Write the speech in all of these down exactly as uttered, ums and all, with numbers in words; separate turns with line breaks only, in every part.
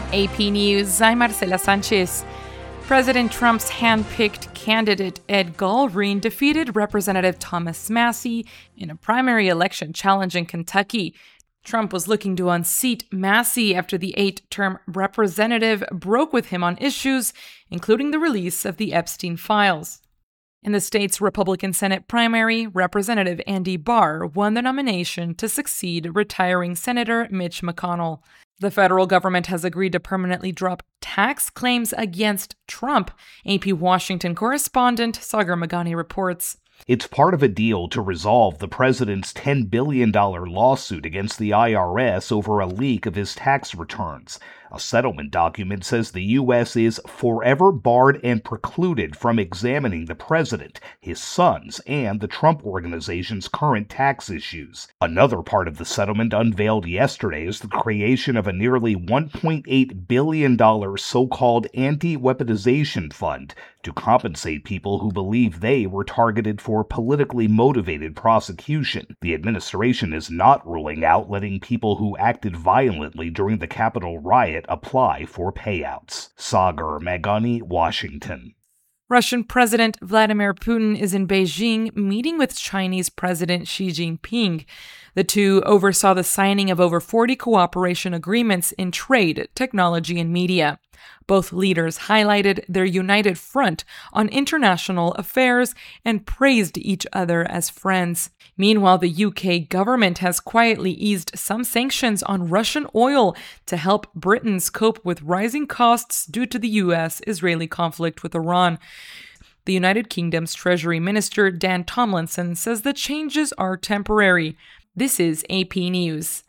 A P News, I'm Marcela Sanchez. President Trump's hand-picked candidate Ed Gallrean defeated Representative Thomas Massie in a primary election challenge in Kentucky. Trump was looking to unseat Massie after the eight-term representative broke with him on issues, including the release of the Epstein files. In the state's Republican Senate primary, Representative Andy Barr won the nomination to succeed retiring Senator Mitch McConnell. The federal government has agreed to permanently drop tax claims against Trump, A P Washington correspondent Sagar Meghani reports.
It's part of a deal to resolve the president's ten billion dollars lawsuit against the I R S over a leak of his tax returns. A settlement document says the U S is forever barred and precluded from examining the president, his sons, and the Trump Organization's current tax issues. Another part of the settlement unveiled yesterday is the creation of a nearly one point eight billion dollars so-called anti-weaponization fund to compensate people who believe they were targeted for politically motivated prosecution. The administration is not ruling out letting people who acted violently during the Capitol riot apply for payouts. Sagar Meghani, Washington.
Russian President Vladimir Putin is in Beijing meeting with Chinese President Xi Jinping. The two oversaw the signing of over forty cooperation agreements in trade, technology, and media. Both leaders highlighted their united front on international affairs and praised each other as friends. Meanwhile, the U K government has quietly eased some sanctions on Russian oil to help Britons cope with rising costs due to the U S-Israeli conflict with Iran. The United Kingdom's Treasury Minister Dan Tomlinson says the changes are temporary. This is A P News.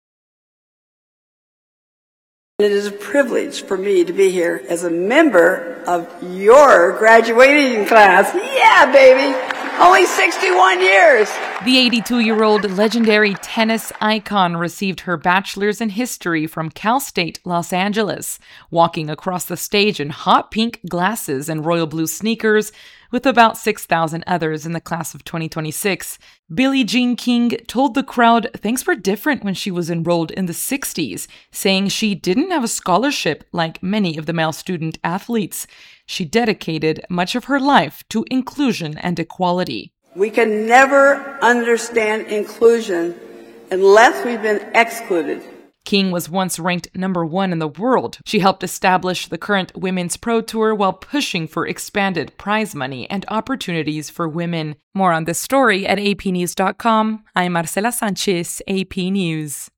It is a privilege for me to be here as a member of your graduating class. Yeah, baby! Only sixty-one years!
The eighty-two-year-old legendary tennis icon received her bachelor's in history from Cal State Los Angeles, walking across the stage in hot pink glasses and royal blue sneakers with about six thousand others in the class of twenty twenty-six. Billie Jean King told the crowd things were different when she was enrolled in the sixties, saying she didn't have a scholarship like many of the male student athletes. She dedicated much of her life to inclusion and equality.
We can never understand inclusion unless we've been excluded.
King was once ranked number one in the world. She helped establish the current Women's Pro Tour while pushing for expanded prize money and opportunities for women. More on this story at A P news dot com. I'm Marcela Sanchez, A P News.